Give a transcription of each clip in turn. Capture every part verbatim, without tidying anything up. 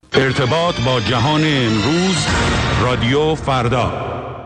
ارتباط با جهان امروز، رادیو فردا.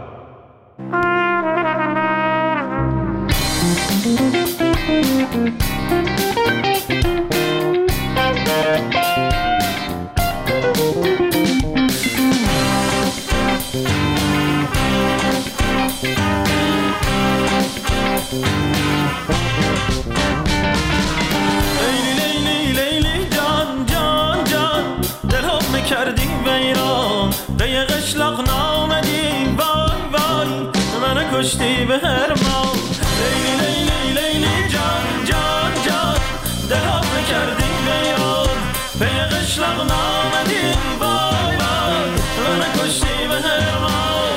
کردی ویران به قشلاق نامدی، وای وای من کشتی به هرمان. لیلی لیلی لیلی جان جان جان دلم کردی ویران به قشلاق نامدی، وای وای من کشتی به هرمان.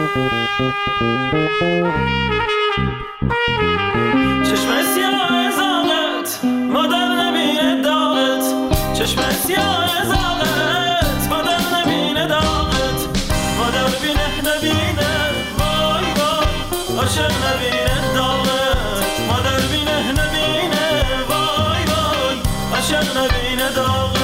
چشم سیاه زاغت مادر نبینه داغت، چشم سیاه زاغت مادر نبینه داغت، مادر بینه نبینه وای وای عاشق نبینه داغت، مادر بینه نبینه وای وای عاشق نبینه داغت.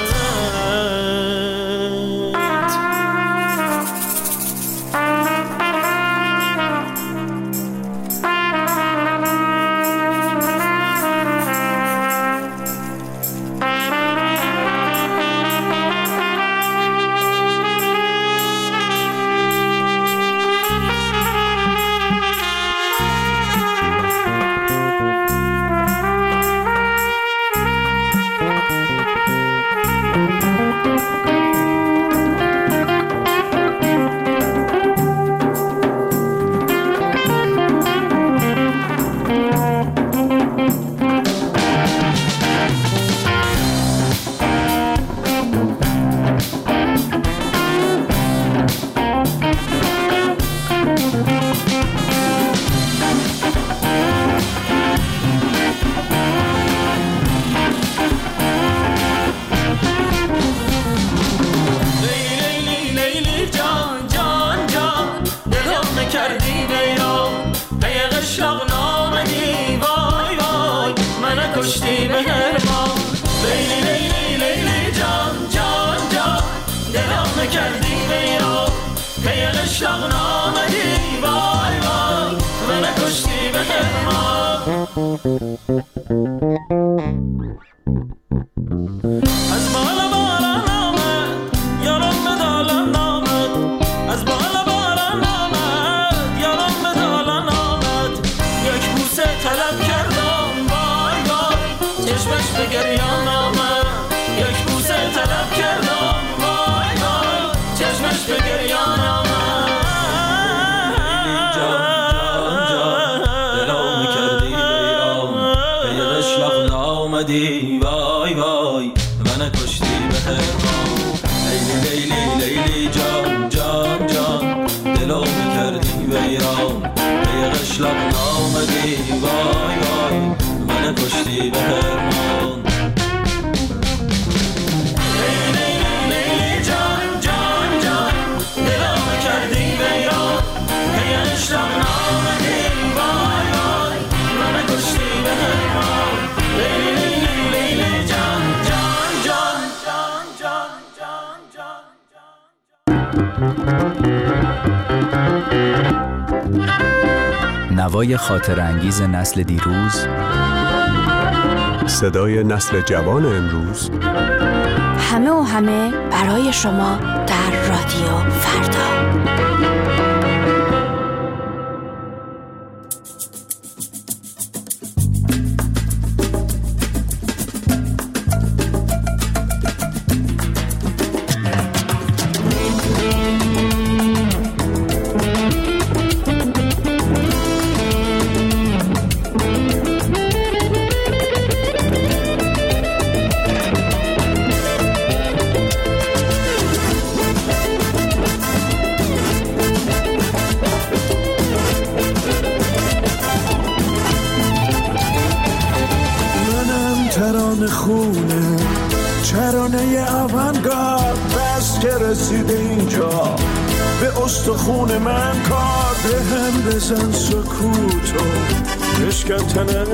نوای خاطر انگیز نسل دیروز، صدای نسل جوان امروز، همه و همه برای شما در رادیو فردا. خونه چرانه آونگارد بس که رسید اینجا به استخون من کار به هم بزن سکوتو بشکن تنه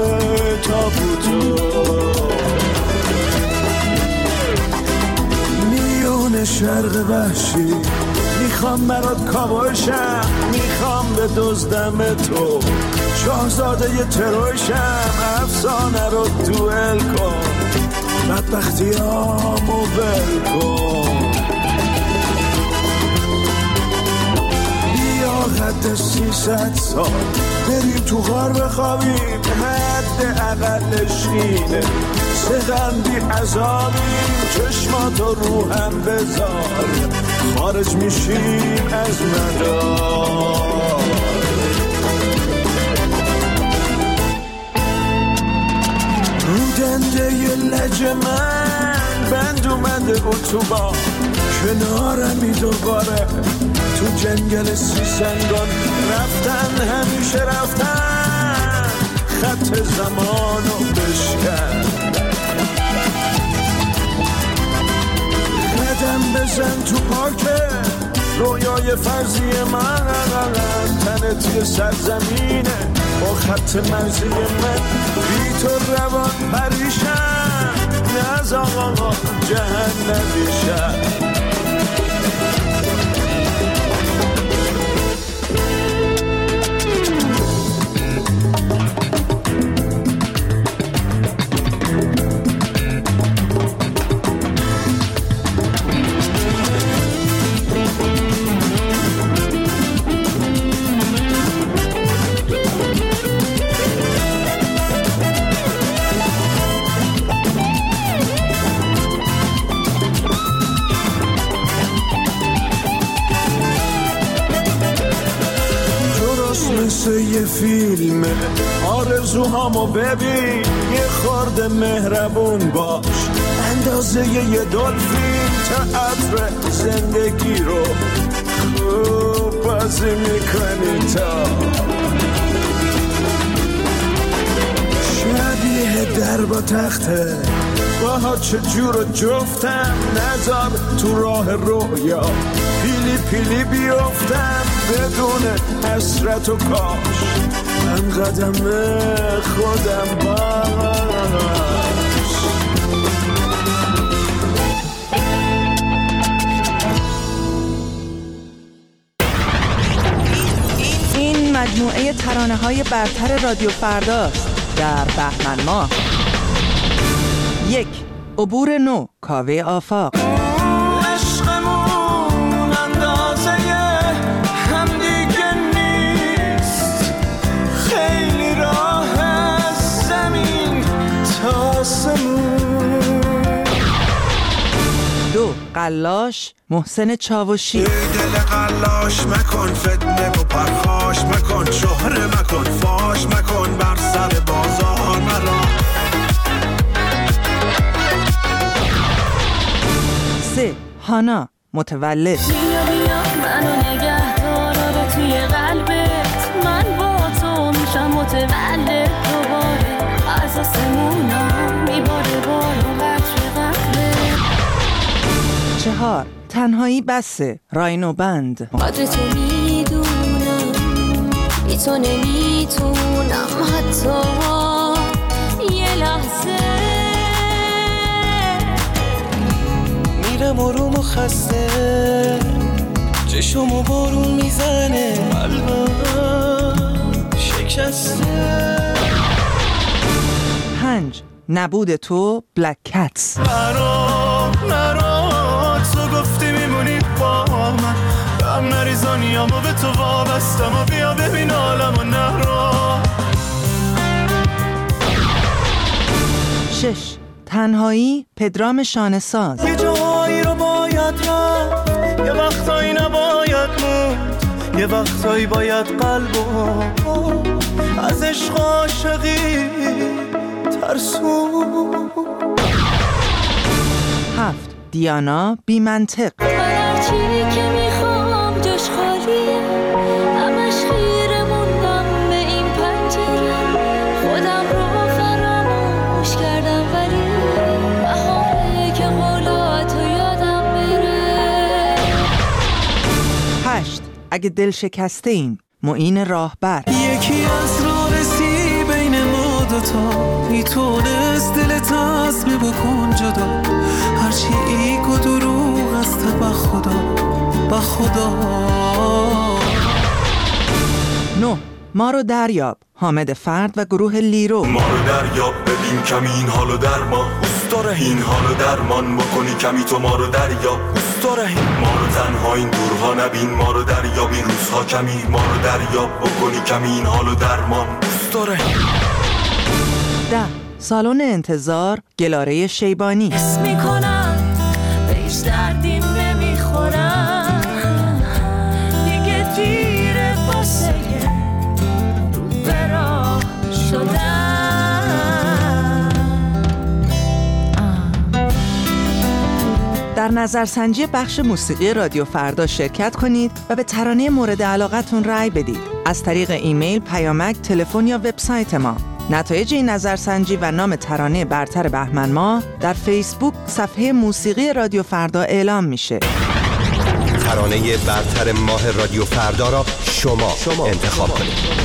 تابوتو میون شرق وحشی میخوام برات کاوشم، میخوام به دزدم تو شاهزاده ی تروشم، افسانه رو دوئل کن، بدبختیامو ول کن. بیا حد سیصد سال بریم تو غار بخوابیم، حد اقلش اینه سغندی عذابیم، چشماتو رو هم بذار خارج میشیم از مدار. رو دنده ی لج من بند اومده اتوبان، کنارمی دوباره تو جنگل سی سنگان، رفتن همیشه رفتن خط زمانو بشکن. قدم بزن تو پاکه رویای فرضی من، تنت یه سرزمینه با خط مرزی من، بی تو روان پریشم نز آقا جهنمی شد. یه فیلمه آرزوهامو ببین، یه خورده مهربون باش اندازه یه دلفین، تئاتر زندگی رو خوب بازی میکنی تا شبیه در با تخته باها چجور جفتم، نذار تو راه رویا پیلی پیلی بیفتم بدون حسرت و کاش من قدم خودم باش. این مجموعه ترانه‌های برتر رادیو فرداست در بهمن ماه. یک، عبور نو، کاوه آفاق. عشقمون اندازه هم دیگه نیست، خیلی راه از زمین تا آسمون. دو، قلاش، محسن چاوشی. ای دل قلاش مکن فتنه و پرخاش مکن، شهره مکن فاش مکن، بر سر بازار مرا. سه، هانا، متولد. بیا بیا منو نگه دار توی قلبت، من با تو میشم متولد دوباره، از آسمونا میباره بارو قطر قطره. چهار، تنهایی بسه، راینو بند. قدر تو میدونم بی تو نمیتونم حتی یه لحظه. میرم آروم و خسته، چشم و بارون میزنه، قلبم شکسته. پنج، نبود تو، بلک کتس. نرو نرو تو گفتی میمونی با من، هم نریزانیامو به تو وابستم و بیا ببین عالمو. نرو. شش، تنهایی، پدرام شانه‌ساز. یه جایی رو باید رفت، یه وقتایی نباید موند، یه وقتایی باید قلبو از عشق و عاشقی ترسون. هفت، دیانا، بی منطق. هر چی که میخوام جاش خالیه، همش خیره موندم به این پنجره، خودم رو فراموش کردم ولی بهاره که قولاتو یادم بره. هشت، اگه دل شکسته ایم، معین راهبر. یکی از راه رسی بین ما دوتا، میتونست دلت عزم بکن جدا، هرچی ایک و دروغ از طبق خدا. نه ما رو دریاب، حامد فرد و گروه لیرو. ما رو دریاب ببین کمی این حالو در ما دوست داره، این حالو درمان بکنی کمی تو ما رو دریاب دوست داره، ما رو تنها این دورها نبین، ما رو دریاب این روزها کمی، ما رو دریاب بکنی کمی این حالو درمان دوست داره. ده سالن انتظار، گلاره شیبانی. حس میکنم به هیچ دردیم نمیخورم، دیگه دیره واسه رو به راه شدم. در نظرسنجی بخش موسیقی رادیو فردا شرکت کنید و به ترانه مورد علاقتون رأی بدید از طریق ایمیل، پیامک، تلفن یا وبسایت ما. نتایج این نظرسنجی و نام ترانه برتر بهمن ماه در فیسبوک صفحه موسیقی رادیو فردا اعلام میشه. ترانه برتر ماه رادیو فردا را شما, شما انتخاب کنید.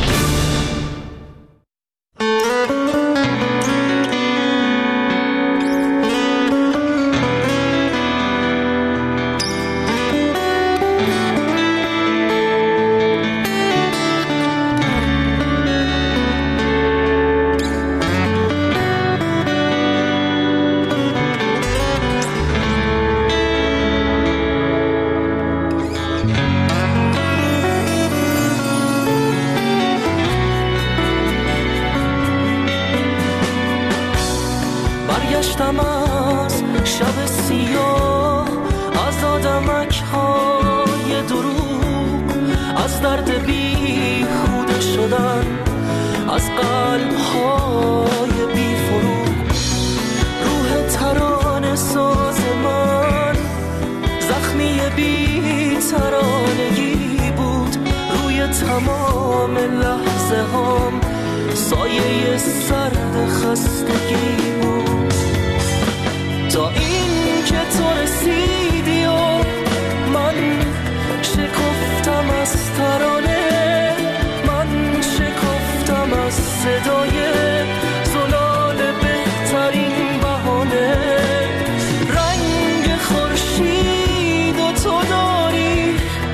برگشتم از شب سیاه، از آدمک های دروغ، از درد بیهوده شدن، از قلب های بی فروغ. روح ترانه ساز من زخمی بی ترانگی بود، روی تمام لحظه هم سایه سرد خستگی بود. تا این که تو رسیدی و من شکفتم از ترانه، من شکفتم از صدای زلال بهترین بهانه. رنگ خورشید و تو داری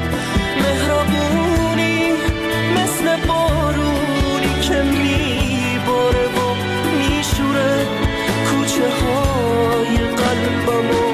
مهربونی مثل بارونی که میباره و میشوره کوچه های قلبمو.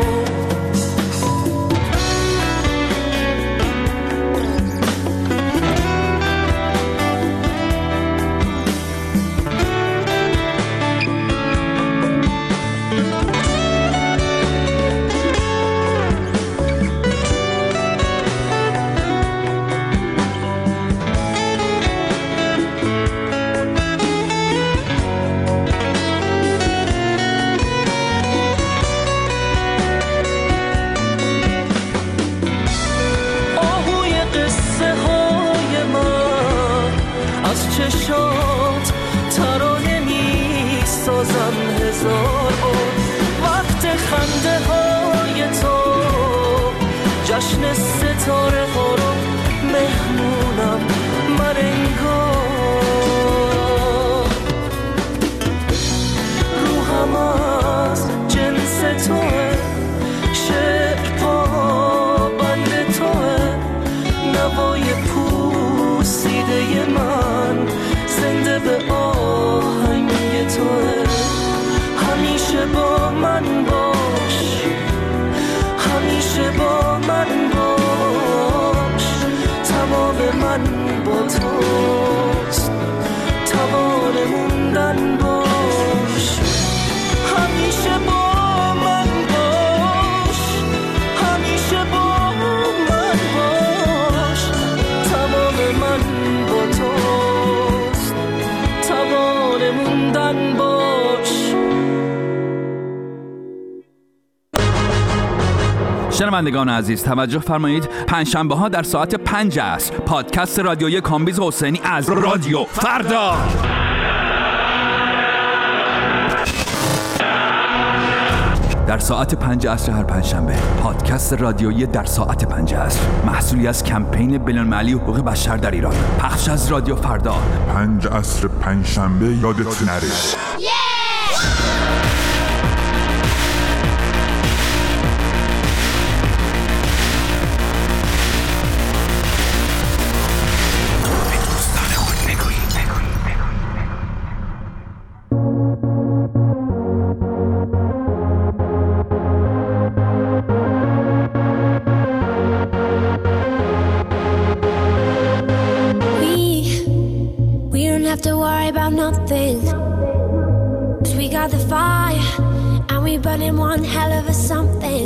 چشات ترانه می سازم هزار بار، وقت خنده های تو جشن ستاره ها رو مهمونم من انگار. روحم از جنس توه، شعر پا بند توه، نوای پوسیده من زنده به آهنگ توه. همیشه با من باش، همیشه با من باش، تمام من با توست، توان موندن باش. همیشه با من باش، همیشه با من باش، تمام من با توست، توان موندن باش. شنوندگان عزیز توجه فرمایید، پنجشنبه ها در ساعت پنج عصر پادکست رادیویی کامبیز حسینی از رادیو فردا. در ساعت پنج عصر هر پنجشنبه پادکست رادیویی در ساعت پنج عصر، محصولی از کمپین بین‌المللی حقوق بشر در ایران، پخش از رادیو فردا. پنج عصر پنجشنبه یادت نره. me burning one hell of a something.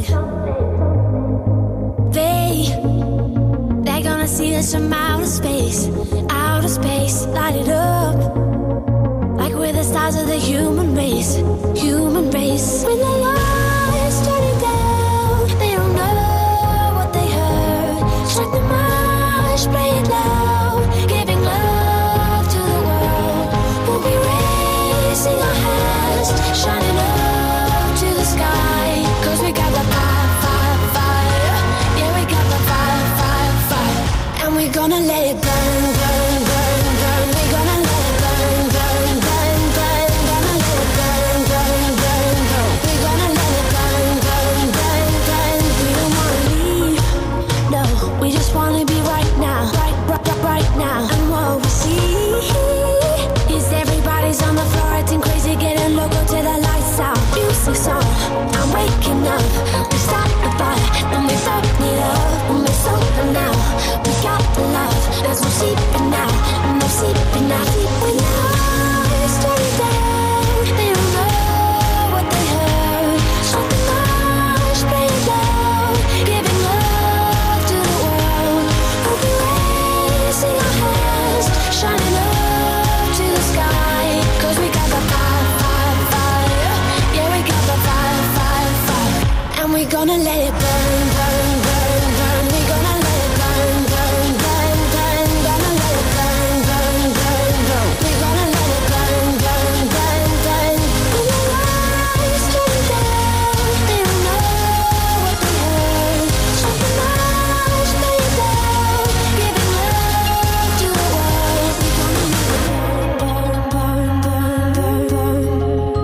They, they're gonna see us from outer space, outer space, light it up. Like we're the stars of the human race, human race. When the lights turning down, they don't know what they heard. Strike the march, play it loud, giving love to the world. We'll be raising our hands, shining up to the sky. Cause we got the fire, fire, fire. Yeah, we got the fire, fire, fire. And we're gonna let it burn, burn, burn, burn. We're gonna let it burn, burn, burn, burn. Gonna let it burn, burn, burn, burn. We're gonna let it burn, burn, burn, burn. We don't wanna leave, no. We just wanna be right now, right, right, right now. And what we see is everybody's on the floor acting crazy, getting loco till the lights out. Music's on, I'm waking up. We start the fire, then we burn it up. When we're sober now, we got the love. There's no sleeping now, no sleeping now. When the lights turn down, they don't know what they heard. Strike the march, play it loud, giving love to the world. We'll be raising our hands, shining up to the sky. Cause we got the fire, fire, fire. Yeah, we got the fire, fire, fire. And we're gonna let it burn, burn, burn, burn. We're gonna let it burn, burn, burn, burn. Gonna let it burn, burn, burn, burn. We're gonna let it burn, burn, burn, burn. When the lights turn down, they don't know what they heard. Strike the march, play it loud, giving love to the world. We're gonna let it burn, burn, burn, burn, burn, burn.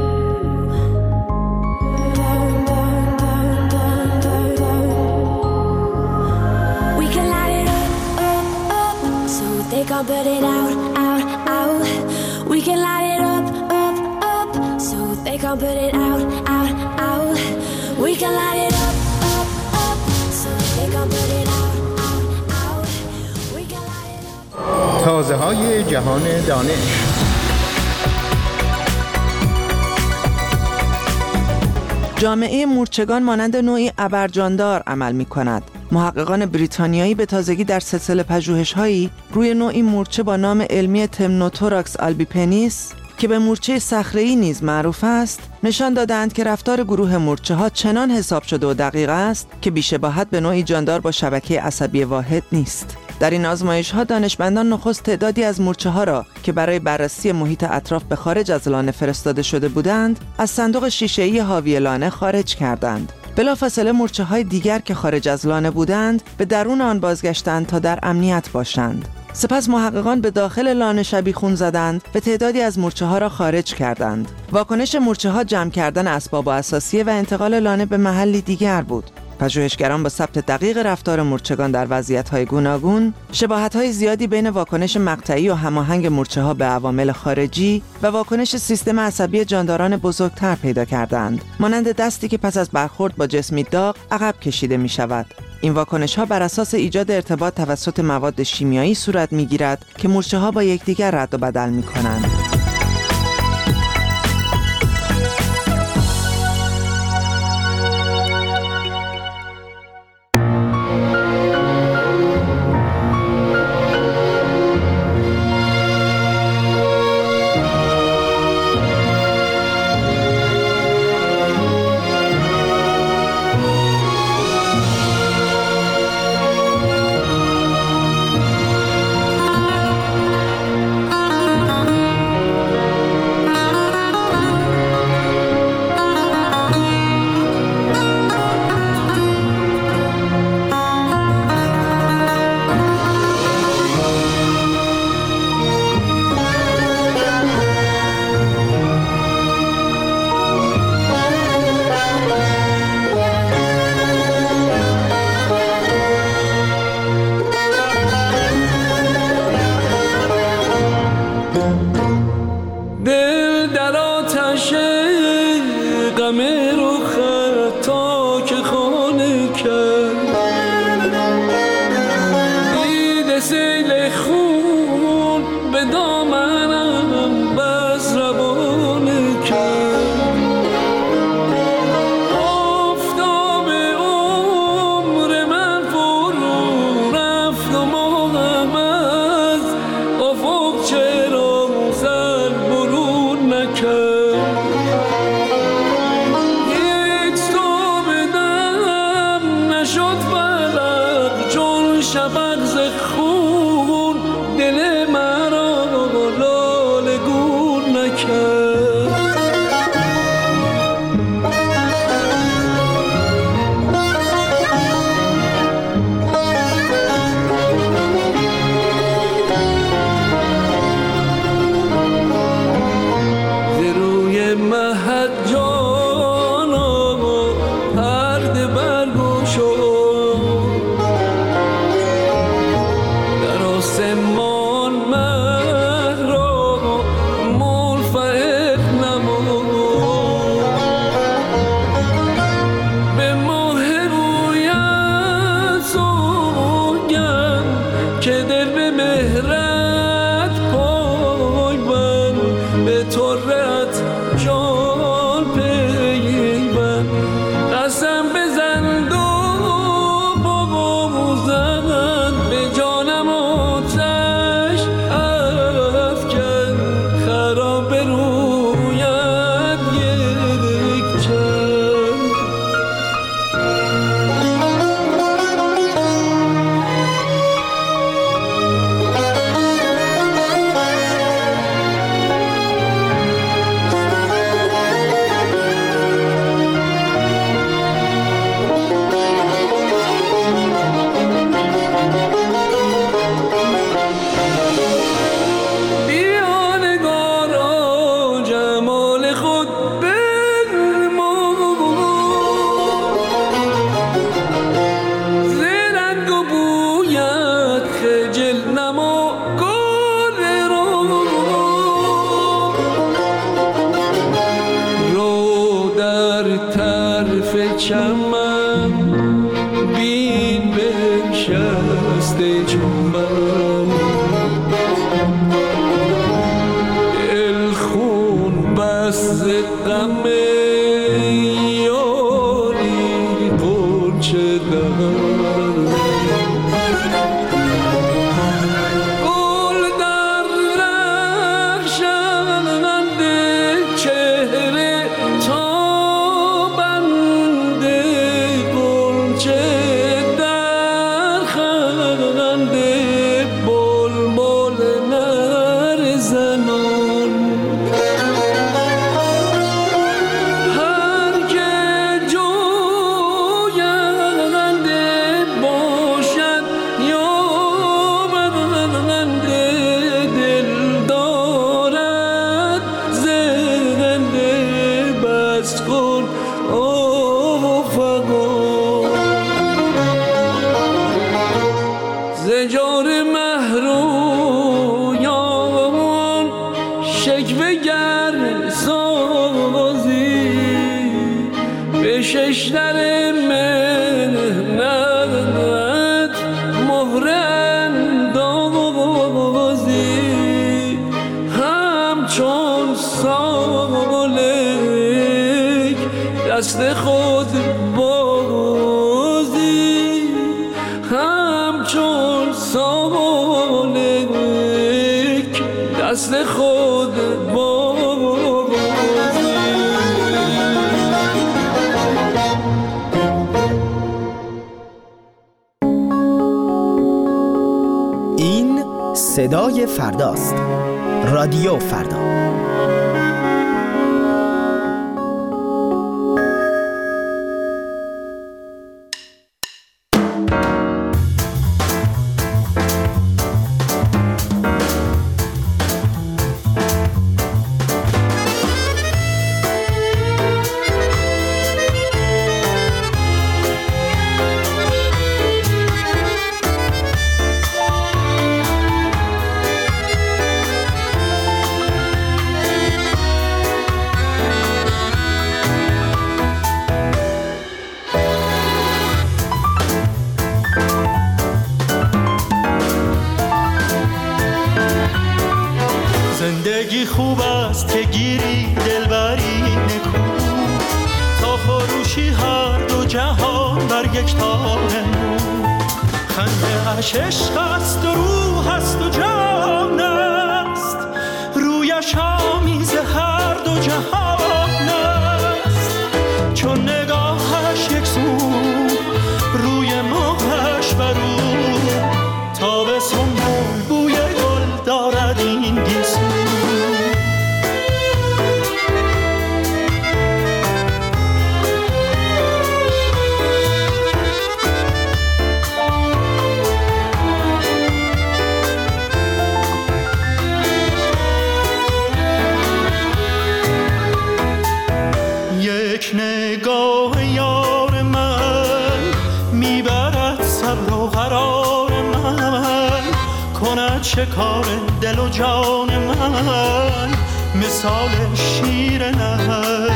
Burn, burn, burn, burn, burn, burn. We can light it up, up, up, so they can't put it out, out, out. We can light it up, up, up, so they can't put it out, out, out. We can light it up, up, up, so they can't put it out, out, out. We can light it up. تازه های جهان دانش. جامعه مورچگان مانند نوعی ابرجاندار عمل می کند. محققان بریتانیایی به تازگی در سلسله پژوهش‌هایی روی نوعی مورچه با نام علمی تمنوتوراکس آلبیپنیس که به مورچه صخره‌ای نیز معروف است، نشان دادند که رفتار گروه مورچه‌ها چنان حساب شده و دقیق است که بی‌شباهت به نوعی جاندار با شبکه عصبی واحد نیست. در این آزمایش‌ها دانشمندان نخست تعدادی از مورچه‌ها را که برای بررسی محیط اطراف به خارج از لانه فرستاده شده بودند، از صندوق شیشه‌ای حاوی لانه خارج کردند. بلافاصله مورچه‌های دیگر که خارج از لانه بودند، به درون آن بازگشتند تا در امنیت باشند. سپس محققان به داخل لانه شبیخون زدند و تعدادی از مورچه‌ها را خارج کردند. واکنش مورچه‌ها جمع کردن اسباب و اساسیه و انتقال لانه به محلی دیگر بود. پژوهشگران با ثبت دقیق رفتار مورچگان در وضعیت‌های گوناگون، شباهت‌های زیادی بین واکنش مقطعی و هماهنگ مورچه‌ها به عوامل خارجی و واکنش سیستم عصبی جانداران بزرگتر پیدا کردند، مانند دستی که پس از برخورد با جسمی داغ عقب کشیده می‌شود. این واکنش‌ها بر اساس ایجاد ارتباط توسط مواد شیمیایی صورت می‌گیرد که مورچه‌ها با یکدیگر رد و بدل می‌کنند. باشم بین بنشسته چون من دل خون بس غم یاری قنچه دارم دست خود بازی همچون سالک دست خود بازی. این صدای فرداست. رادیو فردا. زندگی خوب است که گیری دلبری نکو تا فروشی هر دو جهان بر یک تار نو. خنده اش عشق است و روح است و جان است، رویش آمیز هر دو جهان است. چون نگاهش یک سو روی ماهش برو تا به سنبول بوی گل دارد این گیسو. یک نگاه یار من میبرد صبر و قرار من، کند شکار دل و جان من مثال شیر نهر.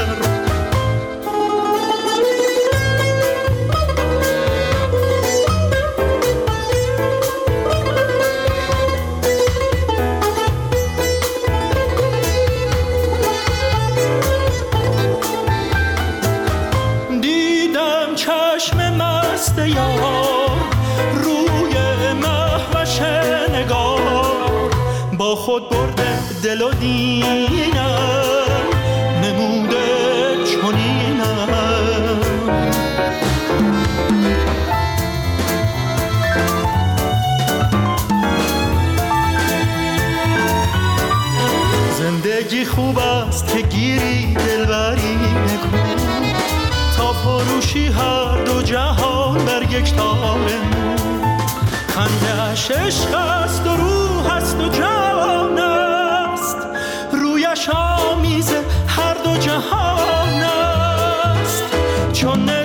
دیدم چشم مست یار روی مهوش نگار، با خود برده دل و دینم نموده چنینم. زندگی خوب است که گیری دلبری نکو تا فروشی هر دو جهان بر یک تار نو. خنده اش عشق است و روح است و جان است، رویش آمیز هر دو جهان است. چون